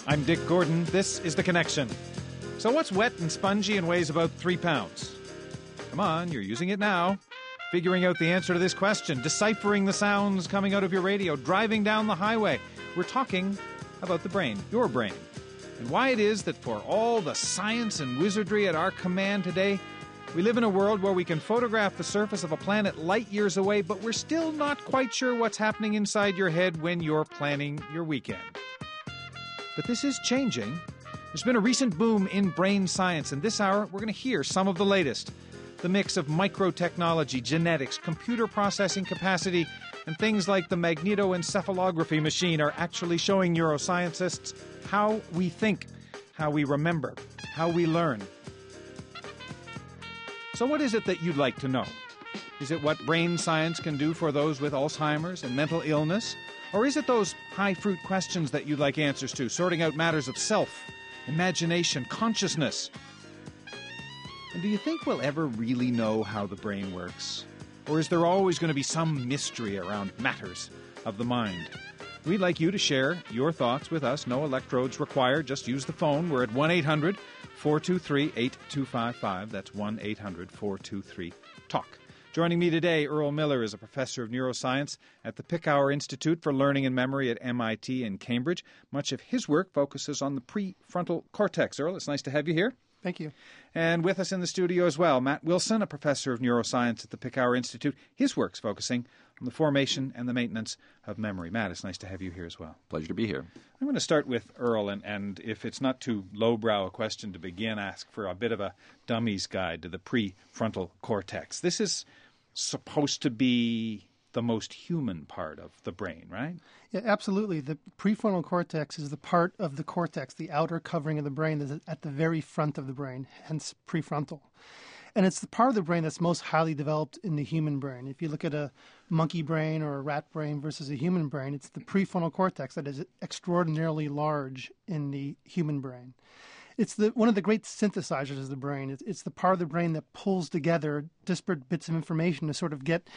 I'm Dick Gordon. This is The Connection. So what's wet and spongy and weighs about 3 pounds? Come on, you're using it now. Figuring out the answer to this question, deciphering the sounds coming out of your radio, driving down the highway. We're talking about the brain, your brain, and why it is that for all the science and wizardry at our command today, we live in a world where we can photograph the surface of a planet light years away, but we're still not quite sure what's happening inside your head when you're planning your weekend. But this is changing. There's been a recent boom in brain science, and this hour we're going to hear some of the latest. The mix of microtechnology, genetics, computer processing capacity, and things like the magnetoencephalography machine are actually showing neuroscientists how we think, how we remember, how we learn. So what is it that you'd like to know? Is it what brain science can do for those with Alzheimer's and mental illness? Or is it those high-fruit questions that you'd like answers to, sorting out matters of self, imagination, consciousness? And do you think we'll ever really know how the brain works? Or is there always going to be some mystery around matters of the mind? We'd like you to share your thoughts with us. No electrodes required. Just use the phone. We're at 1-800-423-8255. That's 1-800-423-TALK. Joining me today, Earl Miller is a professor of neuroscience at the Picower Institute for Learning and Memory at MIT in Cambridge. Much of his work focuses on the prefrontal cortex. Earl, it's nice to have you here. Thank you. And with us in the studio as well, Matt Wilson, a professor of neuroscience at the Picower Institute. His work's focusing on the formation and the maintenance of memory. Matt, it's nice to have you here as well. Pleasure to be here. I'm going to start with Earl, and if it's not too lowbrow a question to begin, ask for a bit of a dummy's guide to the prefrontal cortex. This is supposed to be the most human part of the brain, right? Yeah, absolutely. The prefrontal cortex is the part of the cortex, the outer covering of the brain that's at the very front of the brain, hence prefrontal. And it's the part of the brain that's most highly developed in the human brain. If you look at a monkey brain or a rat brain versus a human brain, it's the prefrontal cortex that is extraordinarily large in the human brain. It's one of the great synthesizers of the brain. It's the part of the brain that pulls together disparate bits of information to sort of get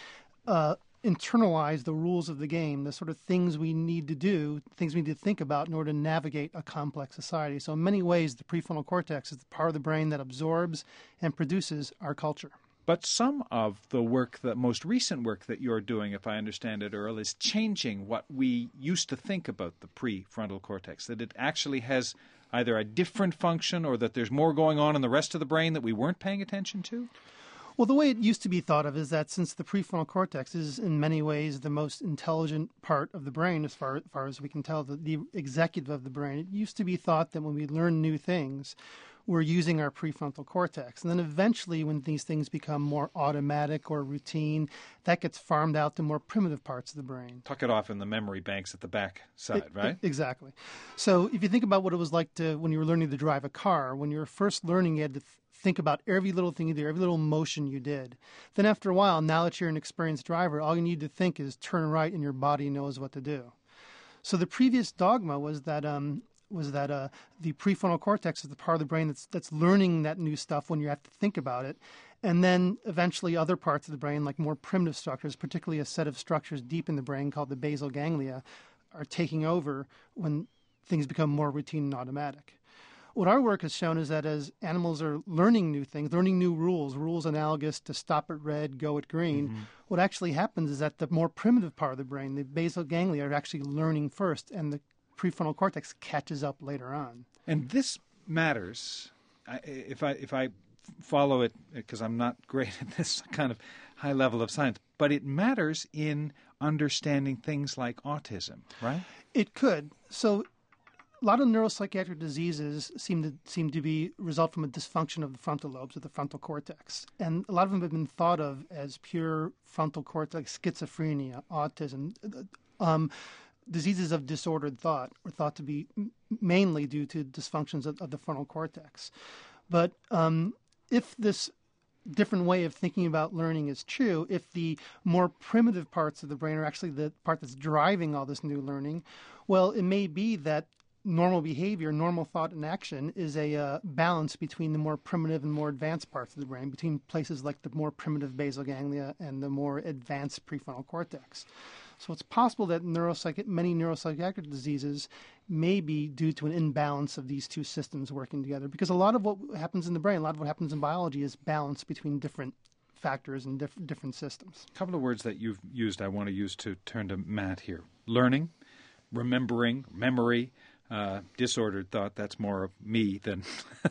internalize the rules of the game, the sort of things we need to do, things we need to think about in order to navigate a complex society. So in many ways, the prefrontal cortex is the part of the brain that absorbs and produces our culture. But some of the work, the most recent work that you're doing, if I understand it, Earl, is changing what we used to think about the prefrontal cortex, that it actually has either a different function or that there's more going on in the rest of the brain that we weren't paying attention to? Well, the way it used to be thought of is that since the prefrontal cortex is in many ways the most intelligent part of the brain, as far as we can tell, the executive of the brain, it used to be thought that when we learn new things, we're using our prefrontal cortex. And then eventually when these things become more automatic or routine, that gets farmed out to more primitive parts of the brain. Tuck it off in the memory banks at the back side, right? Exactly. So if you think about what it was like when you were learning to drive a car, when you were first learning, you had to think about every little thing you did, every little motion you did. Then after a while, now that you're an experienced driver, all you need to think is turn right and your body knows what to do. So the previous dogma was that the prefrontal cortex is the part of the brain that's learning that new stuff when you have to think about it. And then eventually other parts of the brain, like more primitive structures, particularly a set of structures deep in the brain called the basal ganglia, are taking over when things become more routine and automatic. What our work has shown is that as animals are learning new things, learning new rules analogous to stop at red, go at green, what actually happens is that the more primitive part of the brain, the basal ganglia, are actually learning first, and the prefrontal cortex catches up later on. And this matters, if I follow it, because I'm not great at this kind of high level of science, but it matters in understanding things like autism, right? It could. So a lot of neuropsychiatric diseases seem to be result from a dysfunction of the frontal lobes of the frontal cortex, and a lot of them have been thought of as pure frontal cortex schizophrenia, autism. Diseases of disordered thought are thought to be mainly due to dysfunctions of the frontal cortex. But if this different way of thinking about learning is true, if the more primitive parts of the brain are actually the part that's driving all this new learning, well, it may be that normal behavior, normal thought and action is a balance between the more primitive and more advanced parts of the brain, between places like the more primitive basal ganglia and the more advanced prefrontal cortex. So it's possible that many neuropsychiatric diseases may be due to an imbalance of these two systems working together. Because a lot of what happens in the brain, a lot of what happens in biology is balance between different factors and different systems. A couple of words that you've used I want to use to turn to Matt here. Learning, remembering, memory, disordered thought. That's more of me than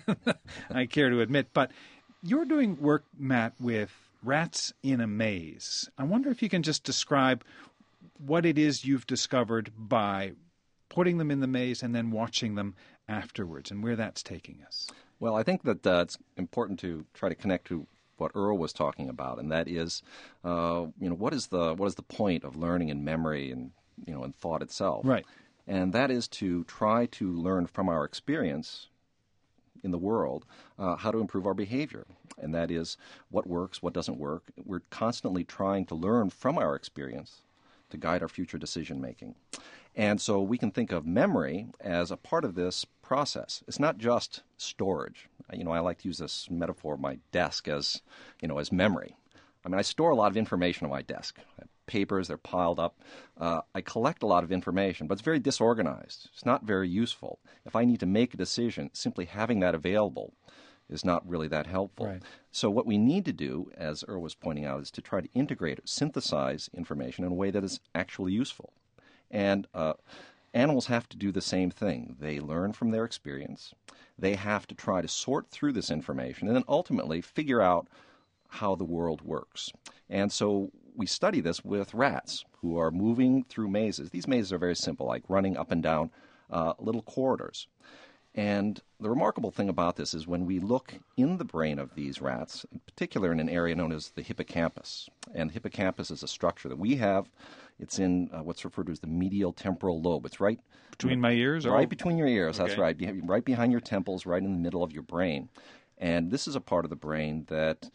I care to admit. But you're doing work, Matt, with rats in a maze. I wonder if you can just describe what it is you've discovered by putting them in the maze and then watching them afterwards, and where that's taking us. Well, I think that it's important to try to connect to what Earl was talking about, and that is, what is the point of learning and memory and and thought itself? Right. And that is to try to learn from our experience in the world how to improve our behavior. And that is what works, what doesn't work. We're constantly trying to learn from our experience to guide our future decision making. And so we can think of memory as a part of this process. It's not just storage. I like to use this metaphor of my desk as memory. I mean, I store a lot of information on my desk. I have papers, they're piled up. I collect a lot of information, but it's very disorganized. It's not very useful. If I need to make a decision, simply having that available is not really that helpful. Right. So what we need to do, as Earl was pointing out, is to try to integrate, synthesize information in a way that is actually useful. And animals have to do the same thing. They learn from their experience. They have to try to sort through this information and then ultimately figure out how the world works. And so we study this with rats who are moving through mazes. These mazes are very simple, like running up and down little corridors. And the remarkable thing about this is when we look in the brain of these rats, in particular in an area known as the hippocampus. And the hippocampus is a structure that we have. It's in what's referred to as the medial temporal lobe. It's right between my ears? Right between your ears, okay. That's right. Right behind your temples, right in the middle of your brain. And this is a part of the brain that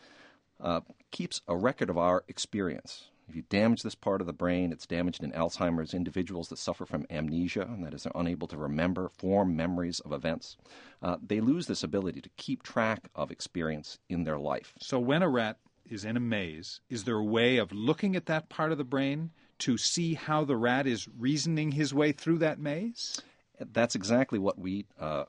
keeps a record of our experience. If you damage this part of the brain, it's damaged in Alzheimer's. Individuals that suffer from amnesia, and that is they're unable to form memories of events, they lose this ability to keep track of experience in their life. So when a rat is in a maze, is there a way of looking at that part of the brain to see how the rat is reasoning his way through that maze? That's exactly what we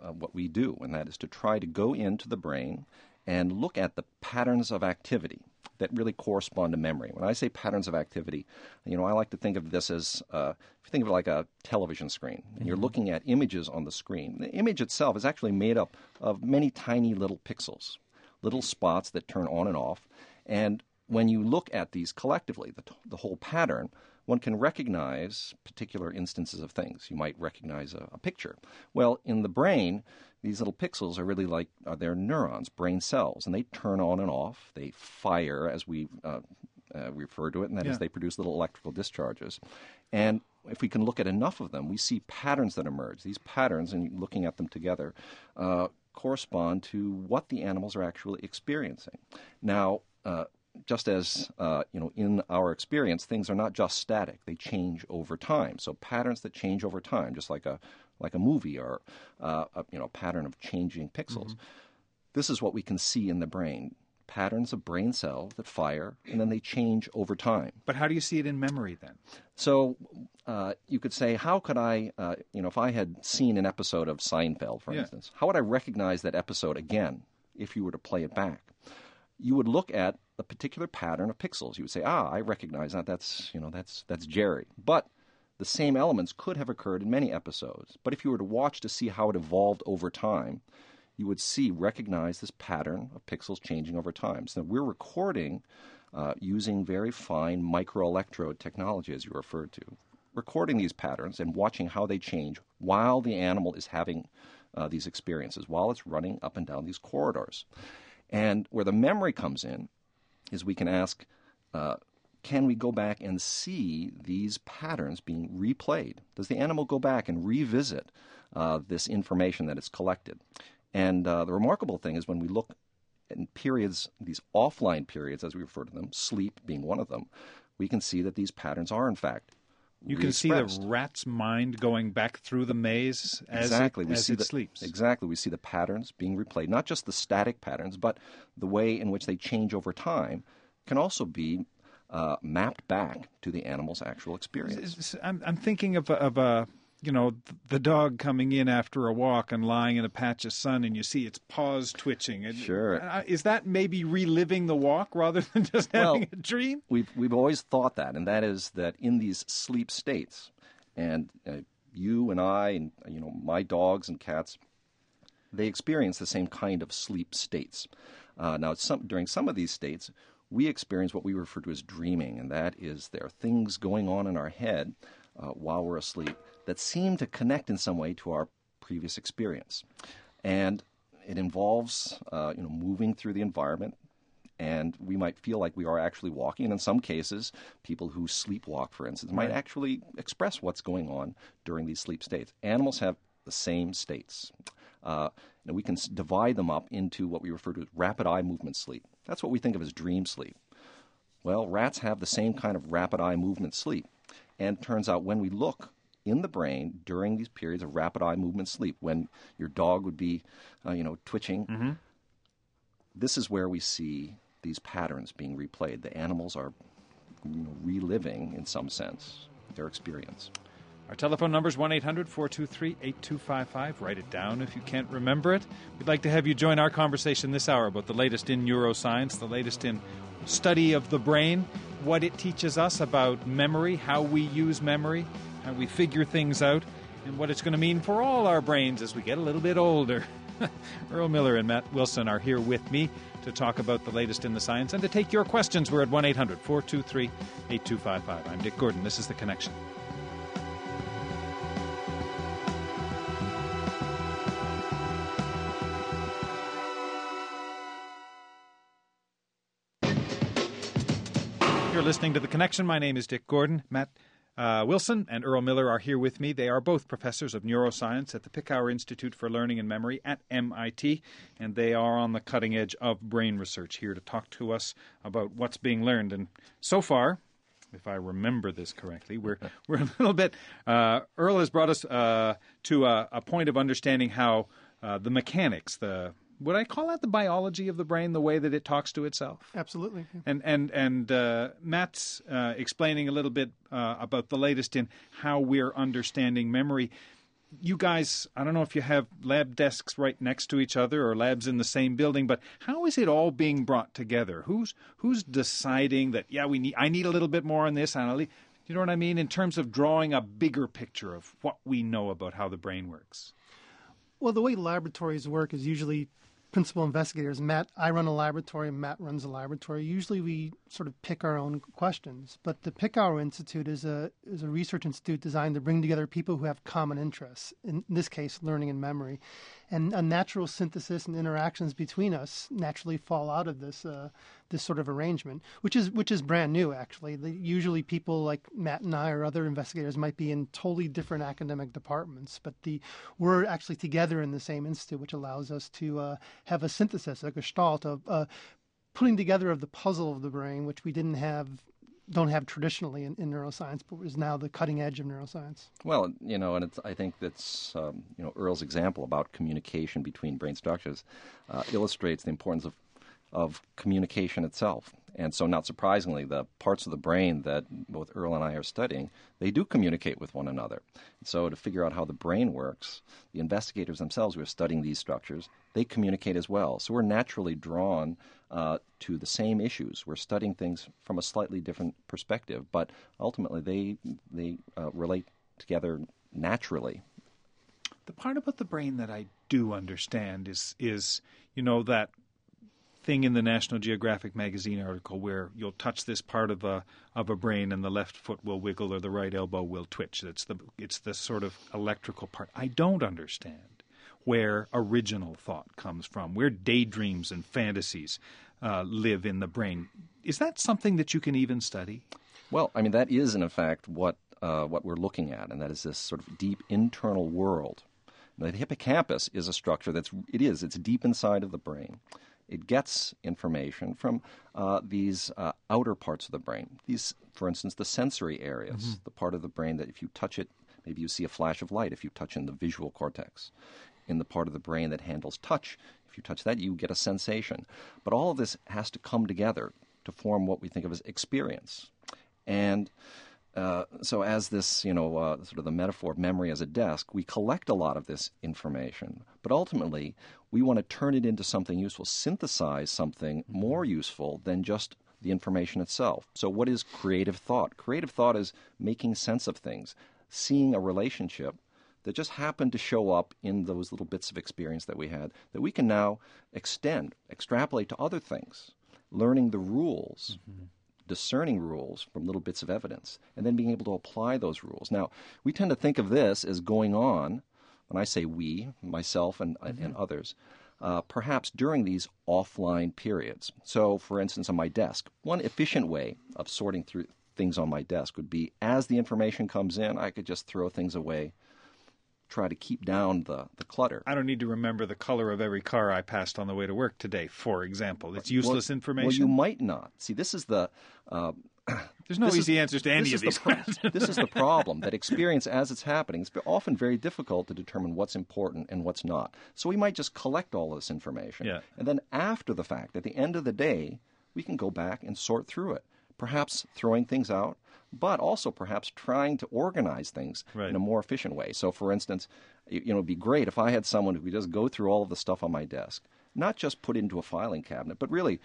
do, and that is to try to go into the brain and look at the patterns of activity that really correspond to memory. When I say patterns of activity, I like to think of this as, if you think of it like a television screen, and you're looking at images on the screen. The image itself is actually made up of many tiny little pixels, little spots that turn on and off. And when you look at these collectively, the whole pattern, one can recognize particular instances of things. You might recognize a picture. Well, in the brain, these little pixels are really like they're neurons, brain cells, and they turn on and off. They fire, as we refer to it, and that is they produce little electrical discharges. And if we can look at enough of them, we see patterns that emerge. These patterns, and looking at them together, correspond to what the animals are actually experiencing. Now, just as in our experience, things are not just static; they change over time. So patterns that change over time, just like a movie or a pattern of changing pixels. Mm-hmm. This is what we can see in the brain: patterns of brain cells that fire, and then they change over time. But how do you see it in memory then? So you could say, how could I, if I had seen an episode of Seinfeld, for instance, how would I recognize that episode again if you were to play it back? You would look at a particular pattern of pixels. You would say, I recognize that. That's Jerry. But the same elements could have occurred in many episodes. But if you were to watch to see how it evolved over time, you would recognize this pattern of pixels changing over time. So we're recording using very fine microelectrode technology, as you referred to, recording these patterns and watching how they change while the animal is having these experiences, while it's running up and down these corridors. And where the memory comes in is we can ask, can we go back and see these patterns being replayed? Does the animal go back and revisit this information that it's collected? And the remarkable thing is when we look in periods, these offline periods, as we refer to them, sleep being one of them, we can see that these patterns are, in fact, you can see the rat's mind going back through the maze as it sleeps. Exactly. We see the patterns being replayed, not just the static patterns, but the way in which they change over time can also be mapped back to the animal's actual experience. I'm thinking of a the dog coming in after a walk and lying in a patch of sun, and you see its paws twitching. Sure. Is that maybe reliving the walk rather than just having a dream? We've always thought that, and that is that in these sleep states, and you and I and my dogs and cats, they experience the same kind of sleep states. Now, during some of these states, we experience what we refer to as dreaming, and that is there are things going on in our head while we're asleep that seem to connect in some way to our previous experience. And it involves moving through the environment, and we might feel like we are actually walking. And in some cases, people who sleepwalk, for instance, might actually express what's going on during these sleep states. Animals have the same states. We can divide them up into what we refer to as rapid eye movement sleep. That's what we think of as dream sleep. Well, rats have the same kind of rapid eye movement sleep. And it turns out when we look in the brain during these periods of rapid eye movement sleep, when your dog would be, twitching, this is where we see these patterns being replayed. The animals are reliving, in some sense, their experience. Our telephone number is 1-800-423-8255. Write it down if you can't remember it. We'd like to have you join our conversation this hour about the latest in neuroscience, the latest in study of the brain, what it teaches us about memory, how we use memory, how we figure things out, and what it's going to mean for all our brains as we get a little bit older. Earl Miller and Matt Wilson are here with me to talk about the latest in the science and to take your questions. We're at 1-800-423-8255. I'm Dick Gordon. This is The Connection. You're listening to The Connection. My name is Dick Gordon. Matt Wilson and Earl Miller are here with me. They are both professors of neuroscience at the Picower Institute for Learning and Memory at MIT, and they are on the cutting edge of brain research, here to talk to us about what's being learned. And so far, if I remember this correctly, we're a little bit Earl has brought us to a point of understanding how the mechanics, would I call that the biology of the brain, the way that it talks to itself? Absolutely. And Matt's explaining a little bit about the latest in how we're understanding memory. You guys, I don't know if you have lab desks right next to each other or labs in the same building, but how is it all being brought together? Who's deciding that, I need a little bit more on this, you know what I mean, in terms of drawing a bigger picture of what we know about how the brain works? Well, the way laboratories work is usually principal investigators. I run a laboratory, Matt runs a laboratory. Usually we sort of pick our own questions. But the Picower Institute is a research institute designed to bring together people who have common interests, in this case, learning and memory. And a natural synthesis and interactions between us naturally fall out of this sort of arrangement, which is brand new, actually. Usually people like Matt and I or other investigators might be in totally different academic departments, but we're actually together in the same institute, which allows us to have a synthesis, a gestalt of putting together of the puzzle of the brain, which we don't have traditionally in neuroscience, but is now the cutting edge of neuroscience. Well, and I think that's, Earl's example about communication between brain structures illustrates the importance of communication itself. And so, not surprisingly, the parts of the brain that both Earl and I are studying, they do communicate with one another. So to figure out how the brain works, the investigators themselves who are studying these structures, they communicate as well. So we're naturally drawn to the same issues. We're studying things from a slightly different perspective, but ultimately they relate together naturally. The part about the brain that I do understand is that thing in the National Geographic magazine article where you'll touch this part of a brain and the left foot will wiggle or the right elbow will twitch. It's the sort of electrical part. I don't understand where original thought comes from, where daydreams and fantasies live in the brain. Is that something that you can even study? Well, I mean, that is, in fact, what we're looking at, and that is this sort of deep internal world. The hippocampus is a structure it's deep inside of the brain. It gets information from these outer parts of the brain. These, for instance, the sensory areas, the part of the brain that if you touch it, maybe you see a flash of light if you touch in the visual cortex. In the part of the brain that handles touch, if you touch that, you get a sensation. But all of this has to come together to form what we think of as experience. And so as this, sort of the metaphor of memory as a desk, we collect a lot of this information, but ultimately we want to turn it into something useful, synthesize something more useful than just the information itself. So what is creative thought? Creative thought is making sense of things, seeing a relationship that just happened to show up in those little bits of experience that we had that we can now extrapolate to other things, learning the rules, discerning rules from little bits of evidence, and then being able to apply those rules. Now, we tend to think of this as going on, when I say we, myself and others, perhaps during these offline periods. So, for instance, on my desk, one efficient way of sorting through things on my desk would be as the information comes in, I could just throw things away, try to keep down the clutter. I don't need to remember the color of every car I passed on the way to work today, for example. It's useless information. Well, you might not. See, this is the... There's no easy answers to any of these questions. This is the problem, that experience as it's happening, it's often very difficult to determine what's important and what's not. So we might just collect all this information. Yeah. And then after the fact, at the end of the day, we can go back and sort through it, perhaps throwing things out, but also perhaps trying to organize things in a more efficient way. So, for instance, it'd be great if I had someone who could just go through all of the stuff on my desk, not just put it into a filing cabinet, but really,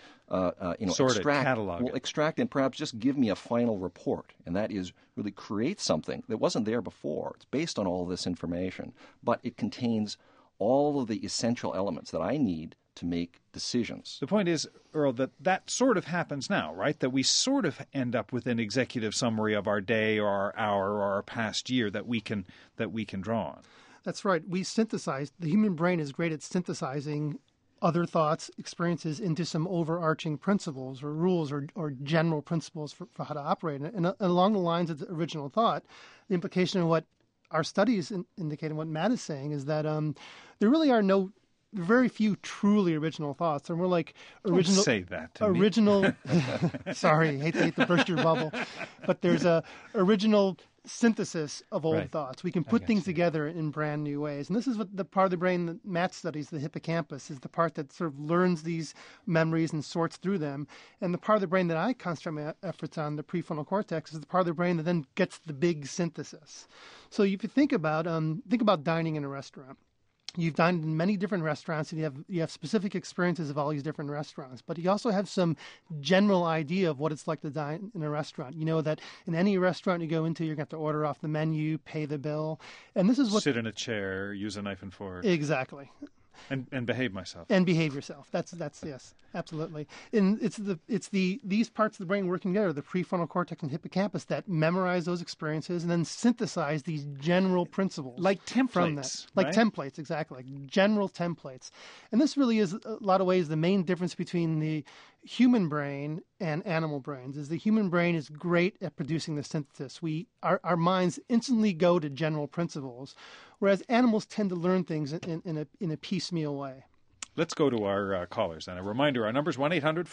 sort extract, it, catalog it. Extract and perhaps just give me a final report, and that is really create something that wasn't there before. It's based on all of this information, but it contains all of the essential elements that I need to make decisions. The point is, Earl, that sort of happens now, right? That we sort of end up with an executive summary of our day or our hour or our past year that we can draw on. That's right. We synthesize. The human brain is great at synthesizing other thoughts, experiences into some overarching principles or rules or general principles for how to operate. And along the lines of the original thought, the implication of what our studies indicate and what Matt is saying is that there really are very few truly original thoughts. They're more like original. Don't say that to original. me. Sorry, hate to burst your bubble, but there's a original synthesis of old thoughts. We can put things together in brand new ways. And this is what the part of the brain that Matt studies, the hippocampus, is the part that sort of learns these memories and sorts through them. And the part of the brain that I concentrate my efforts on, the prefrontal cortex, is the part of the brain that then gets the big synthesis. So if you think about dining in a restaurant. You've dined in many different restaurants, and you have specific experiences of all these different restaurants. But you also have some general idea of what it's like to dine in a restaurant. You know that in any restaurant you go into, you're going to have to order off the menu, pay the bill, and this is what sit in a chair, use a knife and fork, exactly, and behave myself. And behave yourself. That's yes, absolutely. And it's these parts of the brain working together, the prefrontal cortex and hippocampus, that memorize those experiences and then synthesize these general principles like templates from that. Like templates, exactly, like general templates. And this really is a lot of ways the main difference between the human brain and animal brains is the human brain is great at producing the synthesis. Our minds instantly go to general principles, whereas animals tend to learn things in a piecemeal way. Let's go to our callers. And a reminder, our number is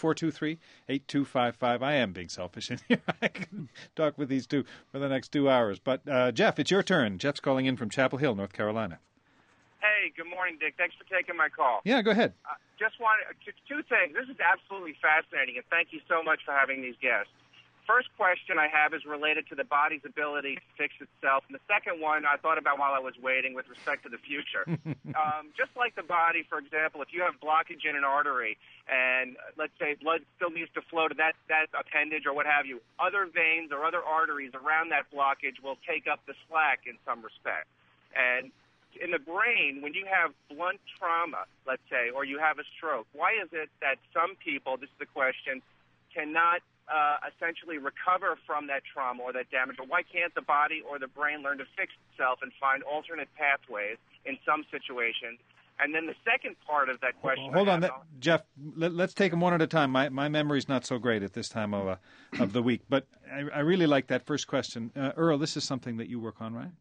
1-800-423-8255. I am being selfish in here. I can talk with these two for the next 2 hours. But, Jeff, it's your turn. Jeff's calling in from Chapel Hill, North Carolina. Hey, good morning, Dick. Thanks for taking my call. Yeah, go ahead. Just wanted two things. This is absolutely fascinating, and thank you so much for having these guests. First question I have is related to the body's ability to fix itself. And the second one I thought about while I was waiting with respect to the future. Just like the body, for example, if you have blockage in an artery and let's say blood still needs to flow to that appendage or what have you, other veins or other arteries around that blockage will take up the slack in some respect. And in the brain, when you have blunt trauma, let's say, or you have a stroke, why is it that some people, this is the question, cannot essentially recover from that trauma or that damage? Or why can't the body or the brain learn to fix itself and find alternate pathways in some situations? And then the second part of that question... Hold on, Jeff, let's take them one at a time. My memory's not so great at this time of the week, but I really like that first question. Earl, this is something that you work on, right?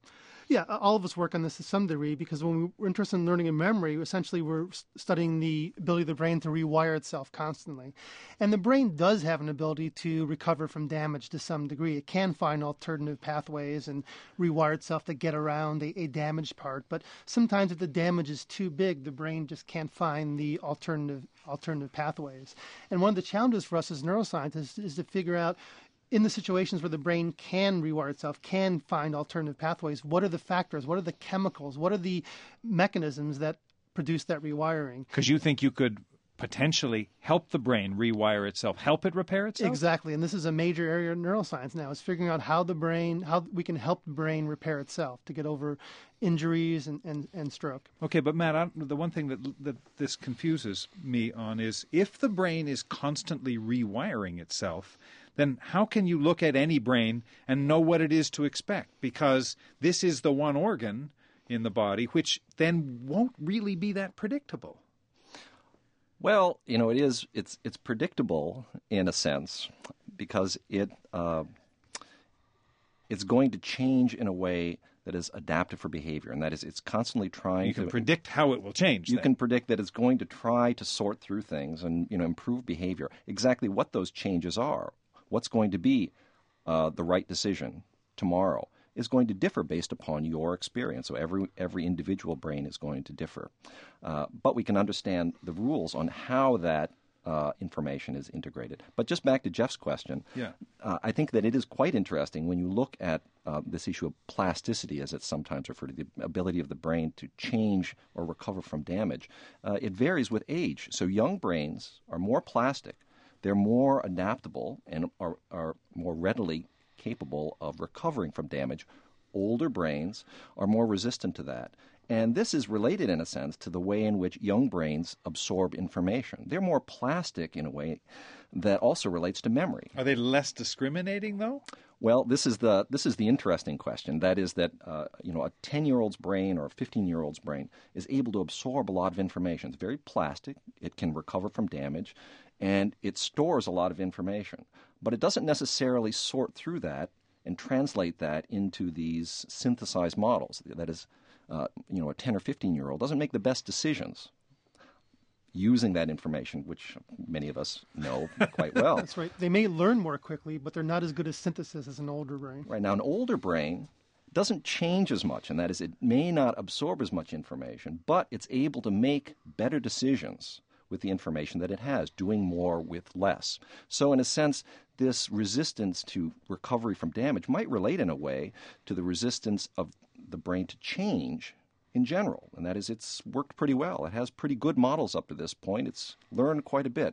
Yeah, all of us work on this to some degree because when we're interested in learning a memory, essentially we're studying the ability of the brain to rewire itself constantly. And the brain does have an ability to recover from damage to some degree. It can find alternative pathways and rewire itself to get around a damaged part. But sometimes if the damage is too big, the brain just can't find the alternative pathways. And one of the challenges for us as neuroscientists is to figure out, in the situations where the brain can rewire itself, can find alternative pathways, what are the factors, what are the chemicals, what are the mechanisms that produce that rewiring? Because you think you could potentially help the brain rewire itself, help it repair itself? Exactly, and this is a major area of neuroscience now, is figuring out how we can help the brain repair itself to get over injuries and stroke. Okay, but Matt, the one thing that this confuses me on is if the brain is constantly rewiring itself, then how can you look at any brain and know what it is to expect? Because this is the one organ in the body which then won't really be that predictable. Well, it's predictable in a sense because it's going to change in a way that is adaptive for behavior, and that is it's constantly trying to... You can predict how it will change. You can predict that it's going to try to sort through things and improve behavior. Exactly what those changes are, what's going to be the right decision tomorrow, is going to differ based upon your experience. So every individual brain is going to differ. But we can understand the rules on how that information is integrated. But just back to Jeff's question, I think that it is quite interesting when you look at this issue of plasticity, as it's sometimes referred to, the ability of the brain to change or recover from damage. It varies with age. So young brains are more plastic. They're more adaptable and are more readily capable of recovering from damage. Older brains are more resistant to that. And this is related, in a sense, to the way in which young brains absorb information. They're more plastic in a way that also relates to memory. Are they less discriminating, though? Well, this is the interesting question. That is that a 10-year-old's brain or a 15-year-old's brain is able to absorb a lot of information. It's very plastic. It can recover from damage, and it stores a lot of information. But it doesn't necessarily sort through that and translate that into these synthesized models. That is, a 10 or 15-year-old doesn't make the best decisions using that information, which many of us know quite well. That's right. They may learn more quickly, but they're not as good at synthesis as an older brain. Right. Now, an older brain doesn't change as much, and that is it may not absorb as much information, but it's able to make better decisions with the information that it has, doing more with less. So in a sense, this resistance to recovery from damage might relate in a way to the resistance of the brain to change in general, and that is it's worked pretty well. It has pretty good models up to this point. It's learned quite a bit.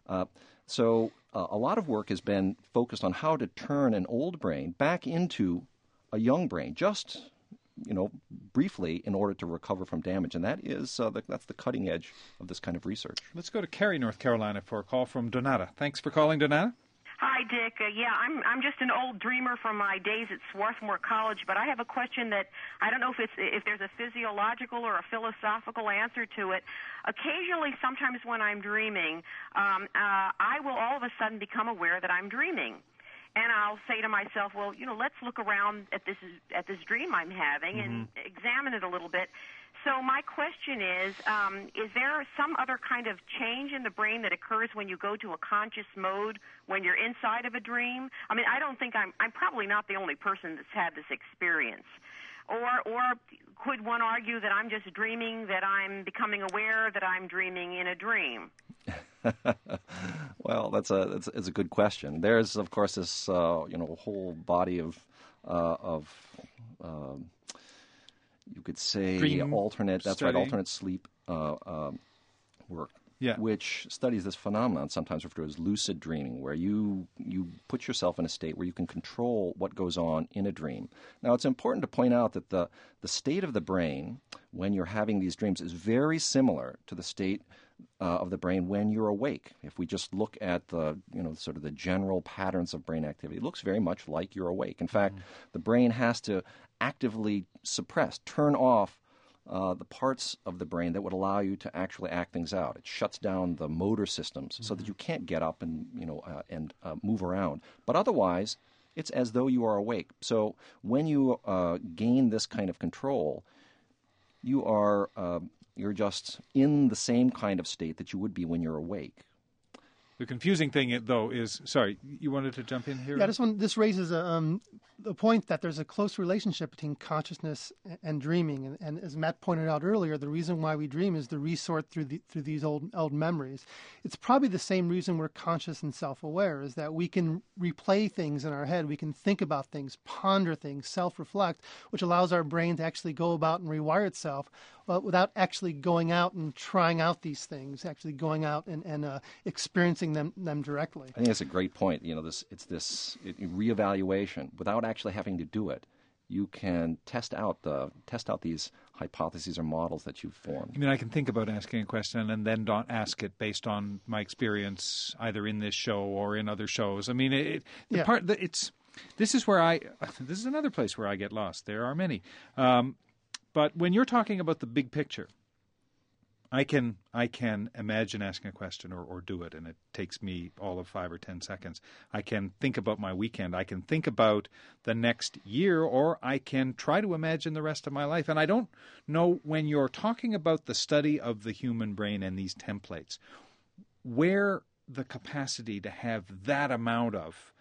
So a lot of work has been focused on how to turn an old brain back into a young brain, just briefly, in order to recover from damage. And that is that's the cutting edge of this kind of research. Let's go to Cary, North Carolina, for a call from Donata. Thanks for calling, Donata. Hi, Dick. I'm just an old dreamer from my days at Swarthmore College, but I have a question that I don't know if there's a physiological or a philosophical answer to it. Occasionally, sometimes when I'm dreaming, I will all of a sudden become aware that I'm dreaming. And I'll say to myself, well, let's look around at this dream I'm having and examine it a little bit. So my question is there some other kind of change in the brain that occurs when you go to a conscious mode when you're inside of a dream? I mean, I don't think I'm probably not the only person that's had this experience. Or could one argue that I'm just dreaming, that I'm becoming aware that I'm dreaming in a dream? Well, that's a good question. There's, of course, this whole body of you could say Dream alternate. That's study. right, alternate sleep work. Yeah. Which studies this phenomenon, sometimes referred to as lucid dreaming, where you put yourself in a state where you can control what goes on in a dream. Now, it's important to point out that the state of the brain when you're having these dreams is very similar to the state of the brain when you're awake. If we just look at the sort of the general patterns of brain activity, it looks very much like you're awake. In fact, the brain has to actively suppress, turn off the parts of the brain that would allow you to actually act things out. It shuts down the motor systems so that you can't get up and move around. But otherwise, It's as though you are awake. So when you gain this kind of control, you're just in the same kind of state that you would be when you're awake. The confusing thing, though, is... Sorry, you wanted to jump in here? Yeah, this raises a point that there's a close relationship between consciousness and dreaming. And as Matt pointed out earlier, the reason why we dream is to resort through these old memories. It's probably the same reason we're conscious and self-aware, is that we can replay things in our head. We can think about things, ponder things, self-reflect, which allows our brain to actually go about and rewire itself without actually going out and trying out these things, actually going out and experiencing them directly. I think that's a great point. It's this reevaluation. Without actually having to do it, you can test out these hypotheses or models that you've formed. I mean, I can think about asking a question and then not ask it based on my experience either in this show or in other shows. I mean, this is another place where I get lost. There are many. But when you're talking about the big picture, I can imagine asking a question or do it, and it takes me all of 5 or 10 seconds. I can think about my weekend. I can think about the next year, or I can try to imagine the rest of my life. And I don't know, when you're talking about the study of the human brain and these templates, where the capacity to have that amount of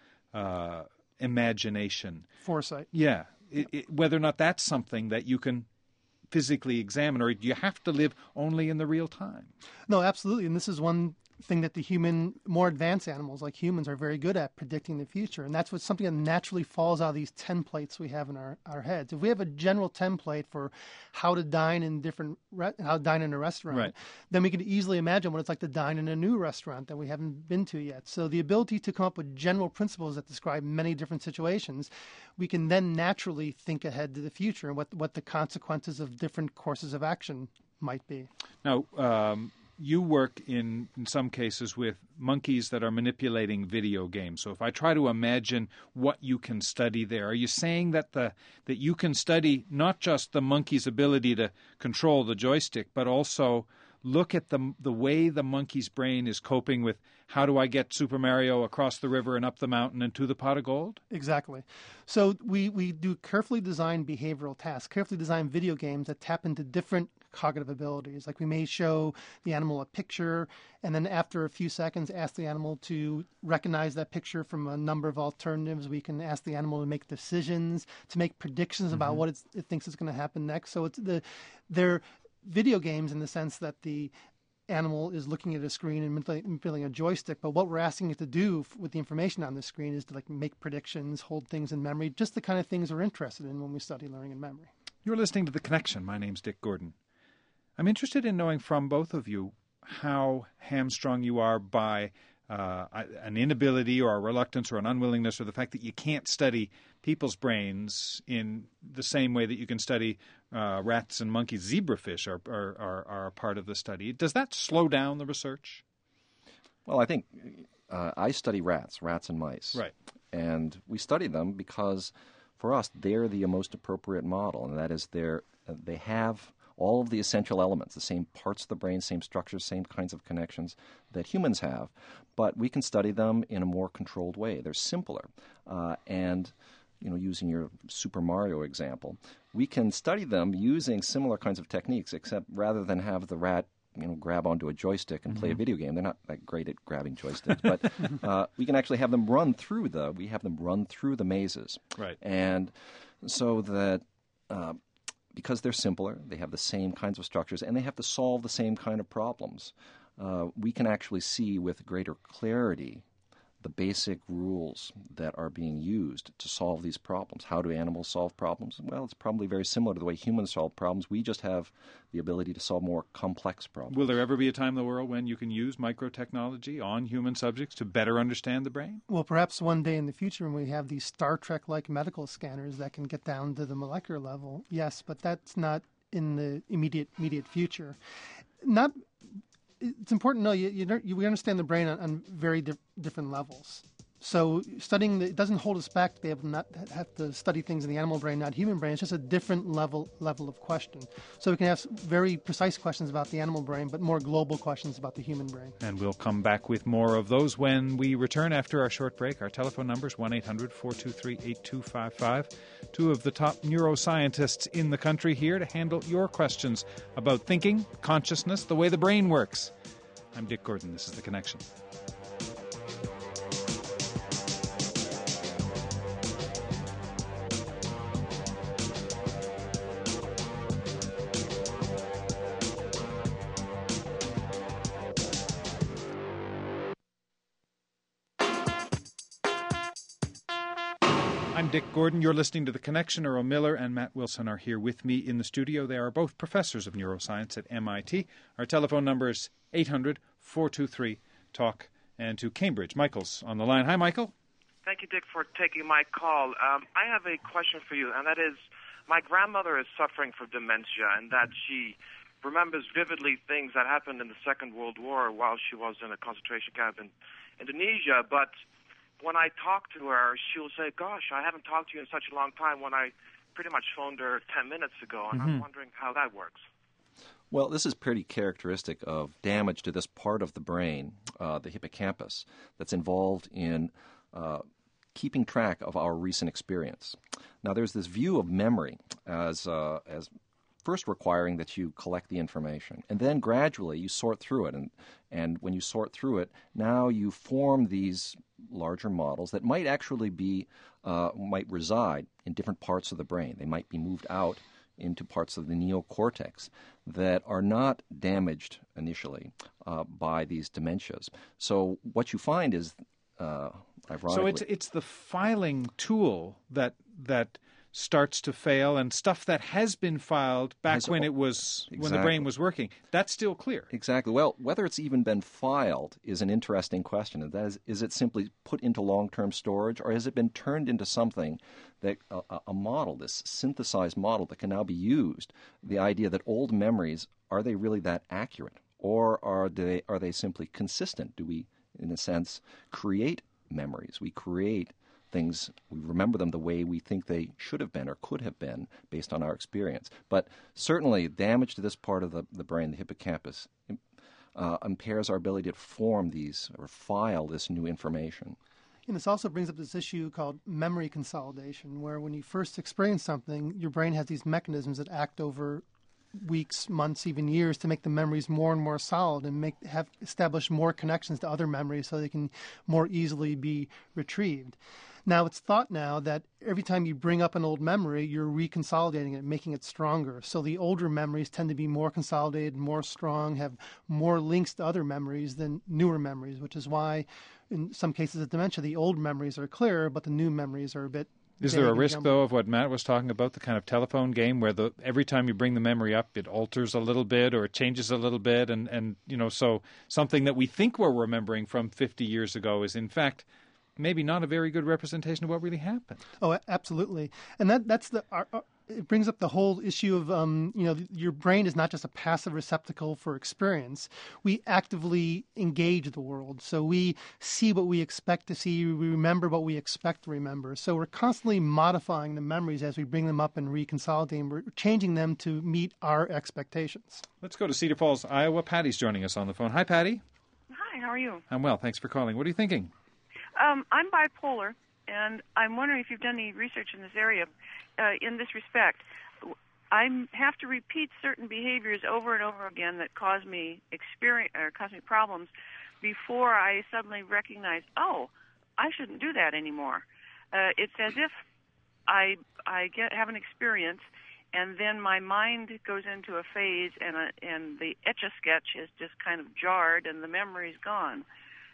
imagination. Foresight. Yeah. Whether or not that's something that you can physically examine, or do you have to live only in the real time? No, absolutely. And this is one thing that more advanced animals like humans are very good at, predicting the future. And that's something that naturally falls out of these templates we have in our heads. If we have a general template for how to dine in a restaurant, right, then we can easily imagine what it's like to dine in a new restaurant that we haven't been to yet. So the ability to come up with general principles that describe many different situations, we can then naturally think ahead to the future and what the consequences of different courses of action might be. Now, you work in some cases with monkeys that are manipulating video games. So if I try to imagine what you can study there, are you saying that that you can study not just the monkey's ability to control the joystick, but also look at the way the monkey's brain is coping with how do I get Super Mario across the river and up the mountain and to the pot of gold? Exactly. So we do carefully designed behavioral tasks, carefully designed video games that tap into different cognitive abilities. Like we may show the animal a picture and then after a few seconds ask the animal to recognize that picture from a number of alternatives. We can ask the animal to make decisions, to make predictions about what it thinks is going to happen next. So they're video games in the sense that the animal is looking at a screen and manipulating a joystick, but what we're asking it to do with the information on the screen is to make predictions, hold things in memory, just the kind of things we're interested in when we study learning and memory. You're listening to The Connection. My name's Dick Gordon. I'm interested in knowing from both of you how hamstrung you are by an inability or a reluctance or an unwillingness, or the fact that you can't study people's brains in the same way that you can study rats and monkeys. Zebrafish are a part of the study. Does that slow down the research? Well, I think I study rats and mice. Right. And we study them because, for us, they're the most appropriate model, and that is they have all of the essential elements, the same parts of the brain, same structures, same kinds of connections that humans have, but we can study them in a more controlled way. They're simpler. And using your Super Mario example, we can study them using similar kinds of techniques, except rather than have the rat grab onto a joystick and play a video game. They're not that great at grabbing joysticks, but we can actually have them run through the mazes. Right. And so that because they're simpler, they have the same kinds of structures, and they have to solve the same kind of problems, we can actually see with greater clarity the basic rules that are being used to solve these problems. How do animals solve problems? Well, it's probably very similar to the way humans solve problems. We just have the ability to solve more complex problems. Will there ever be a time in the world when you can use microtechnology on human subjects to better understand the brain? Well, perhaps one day in the future when we have these Star Trek-like medical scanners that can get down to the molecular level, yes, but that's not in the immediate future. It's important to know we understand the brain on very different levels. So it doesn't hold us back to be able to not have to study things in the animal brain, not human brain. It's just a different level of question. So we can ask very precise questions about the animal brain, but more global questions about the human brain. And we'll come back with more of those when we return after our short break. Our telephone number is 1-800-423-8255. Two of the top neuroscientists in the country here to handle your questions about thinking, consciousness, the way the brain works. I'm Dick Gordon. This is The Connection. I'm Dick Gordon. You're listening to The Connection. Earl Miller and Matt Wilson are here with me in the studio. They are both professors of neuroscience at MIT. Our telephone number is 800-423-TALK. And to Cambridge, Michael's on the line. Hi, Michael. Thank you, Dick, for taking my call. I have a question for you, and that is, my grandmother is suffering from dementia, and that she remembers vividly things that happened in the Second World War while she was in a concentration camp in Indonesia, but when I talk to her, she'll say, gosh, I haven't talked to you in such a long time when I pretty much phoned her 10 minutes ago, and I'm wondering how that works. Well, this is pretty characteristic of damage to this part of the brain, the hippocampus, that's involved in keeping track of our recent experience. Now, there's this view of memory as first requiring that you collect the information, and then gradually you sort through it. And when you sort through it, now you form these larger models that might actually might reside in different parts of the brain. They might be moved out into parts of the neocortex that are not damaged initially by these dementias. So what you find is, ironically... So it's the filing tool that starts to fail, and stuff that has been filed back when the brain was working, that's still clear. Exactly. Well, whether it's even been filed is an interesting question. And that is it simply put into long-term storage, or has it been turned into something that a model, this synthesized model that can now be used? The idea that old memories, are they really that accurate, or are they simply consistent? Do we, in a sense, create memories? We create things, we remember them the way we think they should have been or could have been based on our experience. But certainly damage to this part of the brain, the hippocampus, impairs our ability to form these or file this new information. And this also brings up this issue called memory consolidation, where when you first experience something, your brain has these mechanisms that act over weeks, months, even years to make the memories more and more solid and establish more connections to other memories so they can more easily be retrieved. Now, it's thought now that every time you bring up an old memory, you're reconsolidating it, making it stronger. So the older memories tend to be more consolidated, more strong, have more links to other memories than newer memories, which is why in some cases of dementia, the old memories are clearer, but the new memories are a bit... Is there a risk, though, of what Matt was talking about, the kind of telephone game where every time you bring the memory up, it alters a little bit or it changes a little bit, and so something that we think we're remembering from 50 years ago is, in fact, maybe not a very good representation of what really happened. Oh, absolutely. And that's it brings up the whole issue of, your brain is not just a passive receptacle for experience. We actively engage the world. So we see what we expect to see. We remember what we expect to remember. So we're constantly modifying the memories as we bring them up and reconciliate them. We're changing them to meet our expectations. Let's go to Cedar Falls, Iowa. Patty's joining us on the phone. Hi, Patty. Hi, how are you? I'm well. Thanks for calling. What are you thinking? I'm bipolar, and I'm wondering if you've done any research in this area. In this respect, I have to repeat certain behaviors over and over again that cause me problems before I suddenly recognize, oh, I shouldn't do that anymore. It's as if I have an experience, and then my mind goes into a phase, and the Etch-a-Sketch is just kind of jarred, and the memory's gone.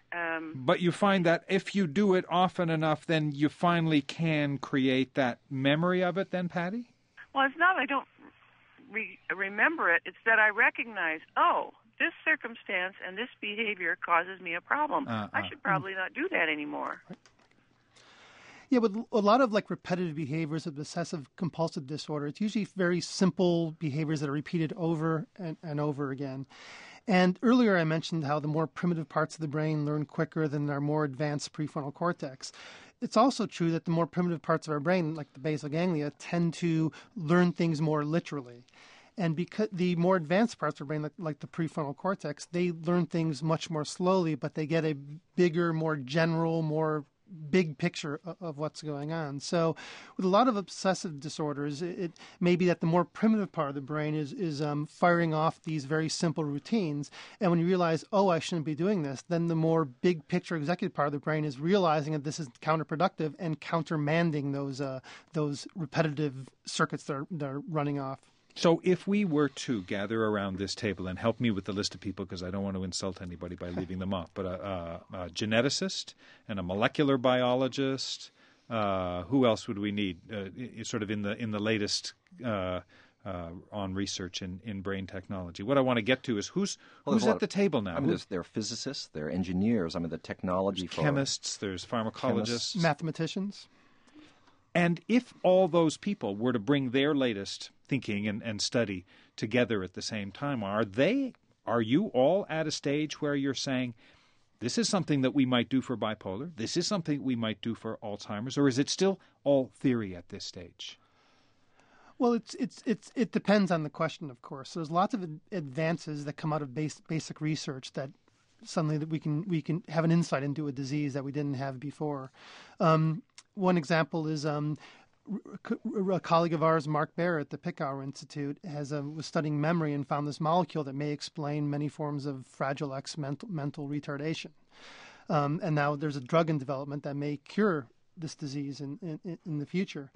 But you find that if you do it often enough, then you finally can create that memory of it then, Patty? Well, it's not that I don't remember it. It's that I recognize, oh, this circumstance and this behavior causes me a problem. I should probably not do that anymore. Yeah, with a lot of repetitive behaviors of obsessive compulsive disorder, it's usually very simple behaviors that are repeated over and over again. And earlier I mentioned how the more primitive parts of the brain learn quicker than our more advanced prefrontal cortex. It's also true that the more primitive parts of our brain, like the basal ganglia, tend to learn things more literally. And because the more advanced parts of our brain, like the prefrontal cortex, they learn things much more slowly, but they get a bigger, more general, more big picture of what's going on. So with a lot of obsessive disorders, it may be that the more primitive part of the brain is firing off these very simple routines. And when you realize, oh, I shouldn't be doing this, then the more big picture executive part of the brain is realizing that this is counterproductive and countermanding those repetitive circuits that are running off. So if we were to gather around this table, and help me with the list of people because I don't want to insult anybody by leaving them off, but a geneticist and a molecular biologist, who else would we need sort of in the latest on research in brain technology? What I want to get to is who's at the table now? I mean, there are physicists, there are engineers. I mean, the technology for chemists, there's pharmacologists. Mathematicians. And if all those people were to bring their latest thinking and study together at the same time, are you all at a stage where you're saying, this is something that we might do for bipolar, this is something we might do for Alzheimer's, or is it still all theory at this stage? Well, it depends on the question, of course. There's lots of advances that come out of basic research that suddenly that we can have an insight into a disease that we didn't have before. One example is a colleague of ours, Mark Baer at the Picower Institute, was studying memory and found this molecule that may explain many forms of Fragile X mental retardation. And now there's a drug in development that may cure this disease in the future.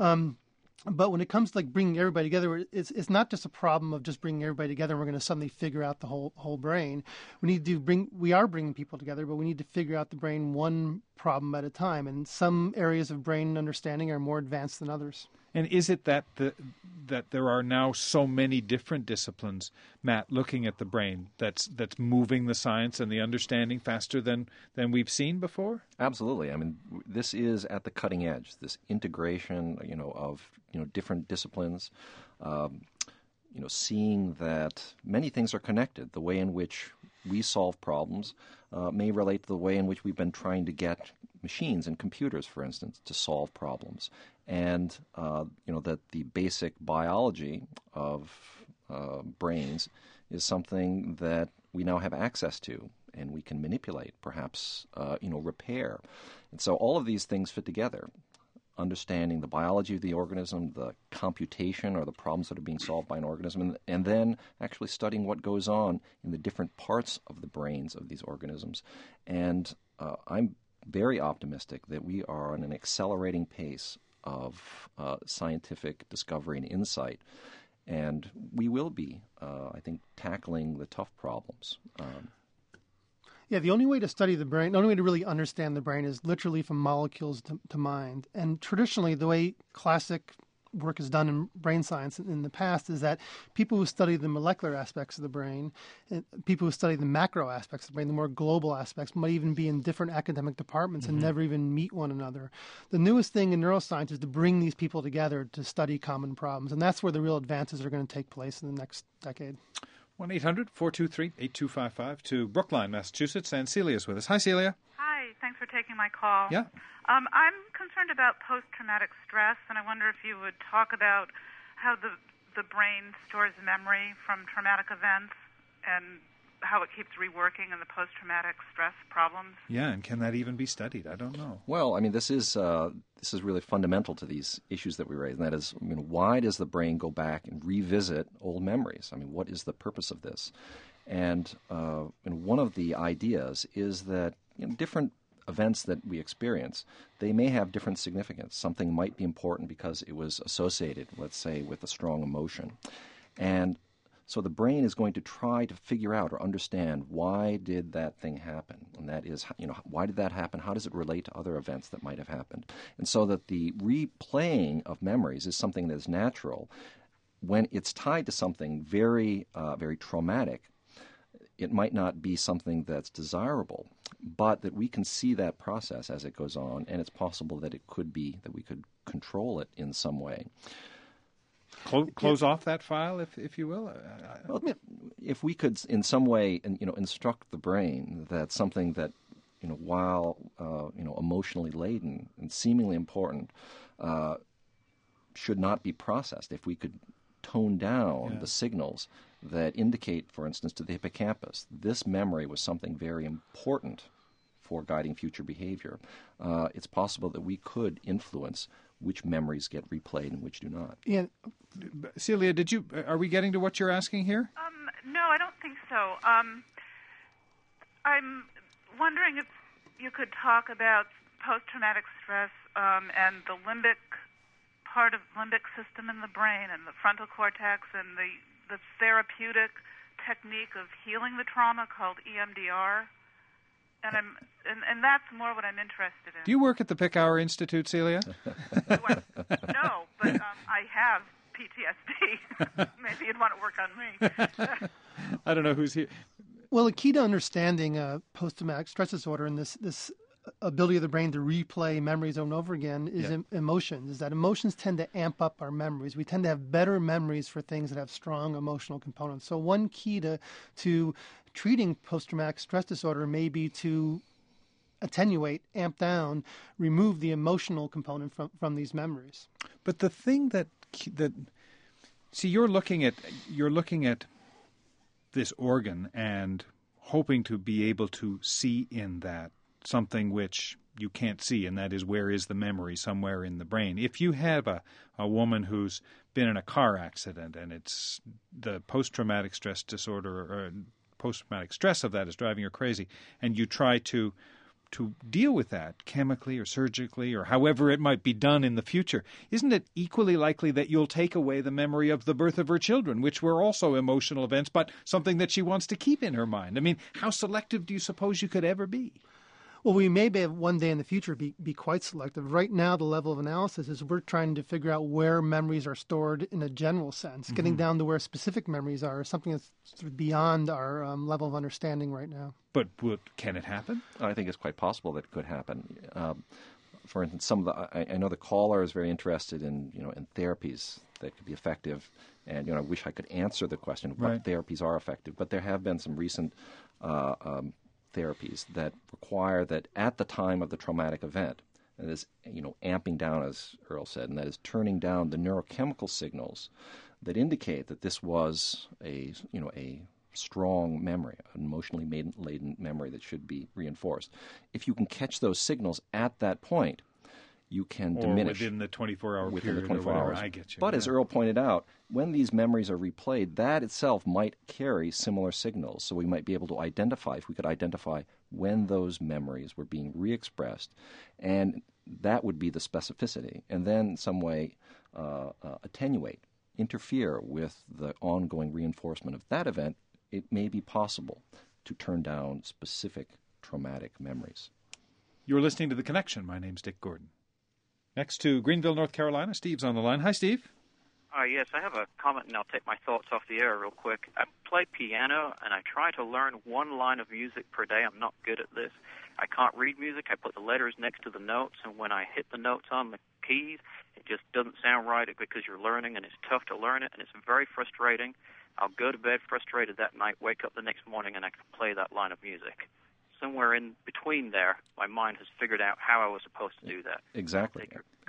But when it comes to like bringing everybody together, it's not just a problem of just bringing everybody together and we're going to suddenly figure out the whole brain. We are bringing people together, but we need to figure out the brain one problem at a time. And some areas of brain understanding are more advanced than others. And is it that there are now so many different disciplines, Matt, looking at the brain that's moving the science and the understanding faster than we've seen before? Absolutely. I mean, this is at the cutting edge. This integration, of different disciplines. Seeing that many things are connected. The way in which we solve problems may relate to the way in which we've been trying to get machines and computers, for instance, to solve problems. And, that the basic biology of brains is something that we now have access to and we can manipulate, perhaps, repair. And so all of these things fit together. Understanding the biology of the organism, the computation or the problems that are being solved by an organism, and then actually studying what goes on in the different parts of the brains of these organisms. And I'm very optimistic that we are on an accelerating pace of scientific discovery and insight. And we will be, I think, tackling the tough problems. Yeah, the only way to study the brain, the only way to really understand the brain is literally from molecules to mind. And traditionally, the way classic work is done in brain science in the past is that people who study the molecular aspects of the brain, and people who study the macro aspects of the brain, the more global aspects, might even be in different academic departments and never even meet one another. The newest thing in neuroscience is to bring these people together to study common problems. And that's where the real advances are going to take place in the next decade. 1-800-423-8255 to Brookline, Massachusetts, and Celia's with us. Hi, Celia. Hi, thanks for taking my call. Yeah. I'm concerned about post-traumatic stress, and I wonder if you would talk about how the brain stores memory from traumatic events and how it keeps reworking in the post-traumatic stress problems. Yeah, and can that even be studied? I don't know. Well, I mean, this is really fundamental to these issues that we raise, and that is, why does the brain go back and revisit old memories? I mean, what is the purpose of this? And one of the ideas is that different events that we experience, they may have different significance. Something might be important because it was associated, let's say, with a strong emotion. And so the brain is going to try to figure out or understand why did that thing happen, and that is, why did that happen? How does it relate to other events that might have happened? And so that the replaying of memories is something that is natural. When it's tied to something very, very traumatic, it might not be something that's desirable, but that we can see that process as it goes on, and it's possible that it could be that we could control it in some way. Close off that file, if you will. Well, if we could, in some way, instruct the brain that something that, while emotionally laden and seemingly important, should not be processed. If we could tone down the signals that indicate, for instance, to the hippocampus, this memory was something very important for guiding future behavior, it's possible that we could influence which memories get replayed and which do not. Yeah. Celia, are we getting to what you're asking here? No, I don't think so. I'm wondering if you could talk about post-traumatic stress and the limbic system in the brain and the frontal cortex and the therapeutic technique of healing the trauma called EMDR. And that's more what I'm interested in. Do you work at the Picower Institute, Celia? No, but I have PTSD. Maybe you'd want to work on me. I don't know who's here. Well, the key to understanding post-traumatic stress disorder and this ability of the brain to replay memories over and over again is emotions. Is that emotions tend to amp up our memories. We tend to have better memories for things that have strong emotional components. So one key to treating post-traumatic stress disorder may be to attenuate, amp down, remove the emotional component from these memories. But the thing that see, you're looking at this organ and hoping to be able to see in that something which you can't see, and that is, where is the memory? Somewhere in the brain. If you have a woman who's been in a car accident and it's the post-traumatic stress disorder or post-traumatic stress of that is driving her crazy, and you try to deal with that chemically or surgically or however it might be done in the future, isn't it equally likely that you'll take away the memory of the birth of her children, which were also emotional events, but something that she wants to keep in her mind? I mean, how selective do you suppose you could ever be? Well, we may be one day in the future be quite selective. Right now, the level of analysis is we're trying to figure out where memories are stored in a general sense. Mm-hmm. Getting down to where specific memories are something that's sort of beyond our level of understanding right now. But can it happen? I think it's quite possible that it could happen. For instance, I know the caller is very interested in therapies that could be effective, and I wish I could answer the question of what therapies are effective. But there have been some recent therapies that require that at the time of the traumatic event, that is, amping down, as Earl said, and that is turning down the neurochemical signals that indicate that this was a strong memory, an emotionally laden memory that should be reinforced. If you can catch those signals at that point, you can diminish within the 24-hour within period the 24 hours. I get you. But as Earl pointed out, when these memories are replayed, that itself might carry similar signals. So we might be able to identify, if we could identify when those memories were being re-expressed, and that would be the specificity, and then in some way attenuate, interfere with the ongoing reinforcement of that event, it may be possible to turn down specific traumatic memories. You're listening to The Connection. My name's Dick Gordon. Next to Greenville, North Carolina, Steve's on the line. Hi, Steve. Yes, I have a comment, and I'll take my thoughts off the air real quick. I play piano, and I try to learn one line of music per day. I'm not good at this. I can't read music. I put the letters next to the notes, and when I hit the notes on the keys, it just doesn't sound right because you're learning, and it's tough to learn it, and it's very frustrating. I'll go to bed frustrated that night, wake up the next morning, and I can play that line of music. Somewhere in between there, my mind has figured out how I was supposed to do that. Exactly.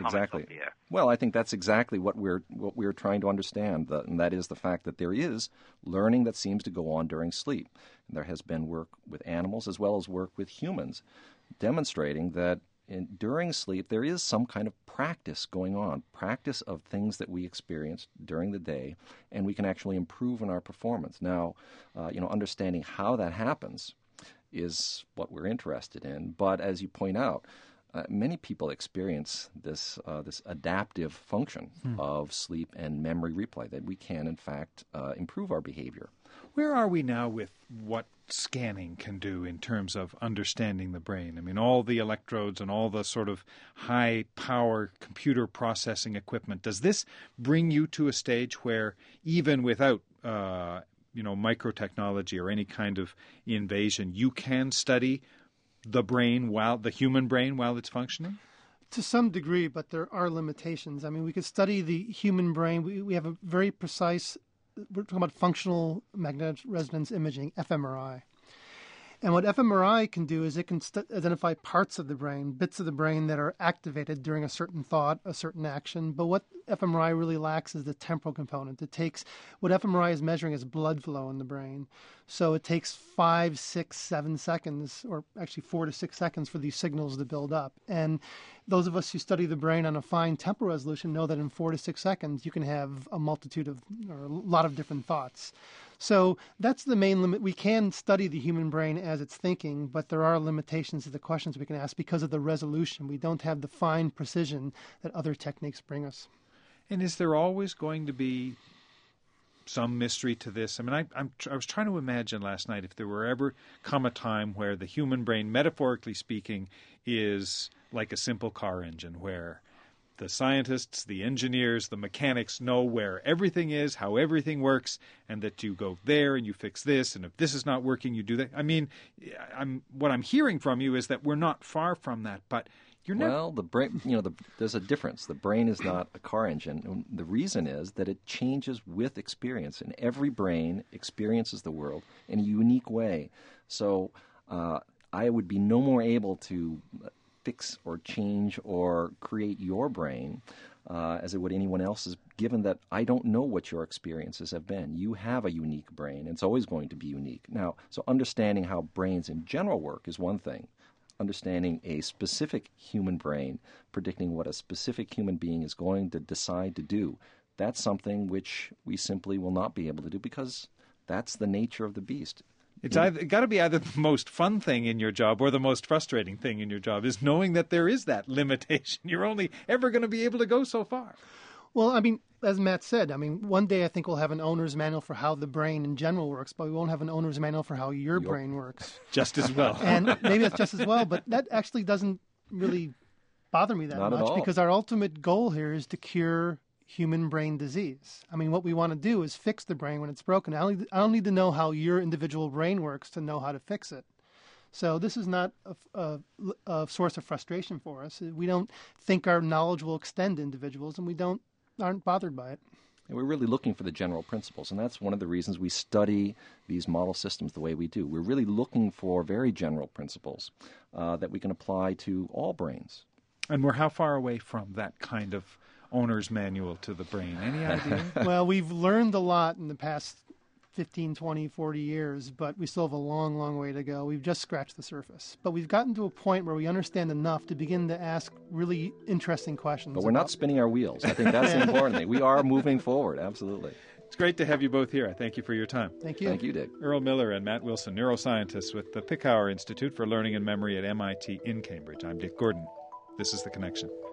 Well, I think that's exactly what we're trying to understand, and that is the fact that there is learning that seems to go on during sleep. And there has been work with animals as well as work with humans demonstrating that during sleep there is some kind of practice going on, practice of things that we experience during the day, and we can actually improve on our performance. Now, understanding how that happens is what we're interested in. But as you point out, many people experience this adaptive function of sleep and memory replay, that we can, in fact, improve our behavior. Where are we now with what scanning can do in terms of understanding the brain? I mean, all the electrodes and all the sort of high-power computer processing equipment, does this bring you to a stage where even without microtechnology or any kind of invasion, you can study the brain, the human brain, while it's functioning? To some degree, but there are limitations. I mean, we could study the human brain. We have a very precise, we're talking about functional magnetic resonance imaging, fMRI. And what fMRI can do is it can identify parts of the brain, bits of the brain that are activated during a certain thought, a certain action. But what fMRI really lacks is the temporal component. It takes, what fMRI is measuring is blood flow in the brain. So it takes 5, 6, 7 seconds, or actually 4 to 6 seconds for these signals to build up. And those of us who study the brain on a fine temporal resolution know that in 4 to 6 seconds you can have a multitude of, or a lot of different thoughts. So that's the main limit. We can study the human brain as it's thinking, but there are limitations to the questions we can ask because of the resolution. We don't have the fine precision that other techniques bring us. And is there always going to be some mystery to this? I mean, I was trying to imagine last night if there were ever come a time where the human brain, metaphorically speaking, is like a simple car engine where the scientists, the engineers, the mechanics know where everything is, how everything works, and that you go there and you fix this, and if this is not working, you do that. I mean, what I'm hearing from you is that we're not far from that, but you're never... Well, the brain, there's a difference. The brain is not a car engine. And the reason is that it changes with experience, and every brain experiences the world in a unique way. So I would be no more able to fix or change or create your brain as it would anyone else's, given that I don't know what your experiences have been. You have a unique brain, and it's always going to be unique. Now, so understanding how brains in general work is one thing. Understanding a specific human brain, predicting what a specific human being is going to decide to do, that's something which we simply will not be able to do because that's the nature of the beast. It's got to be either the most fun thing in your job or the most frustrating thing in your job is knowing that there is that limitation. You're only ever going to be able to go so far. Well, I mean, as Matt said, I mean, one day I think we'll have an owner's manual for how the brain in general works, but we won't have an owner's manual for how your brain works. Just as well. And maybe that's just as well, but that actually doesn't really bother me that much because our ultimate goal here is to cure human brain disease. I mean, what we want to do is fix the brain when it's broken. I don't need to know how your individual brain works to know how to fix it. So this is not a source of frustration for us. We don't think our knowledge will extend to individuals, and we aren't bothered by it. And we're really looking for the general principles, and that's one of the reasons we study these model systems the way we do. We're really looking for very general principles that we can apply to all brains. And we're how far away from that kind of owner's manual to the brain? Any idea? Well, we've learned a lot in the past 15, 20, 40 years, but we still have a long, long way to go. We've just scratched the surface. But we've gotten to a point where we understand enough to begin to ask really interesting questions. But we're not spinning our wheels. I think that's the important thing. We are moving forward, absolutely. It's great to have you both here. I thank you for your time. Thank you. Thank you, Dick. Earl Miller and Matt Wilson, neuroscientists with the Picower Institute for Learning and Memory at MIT in Cambridge. I'm Dick Gordon. This is The Connection.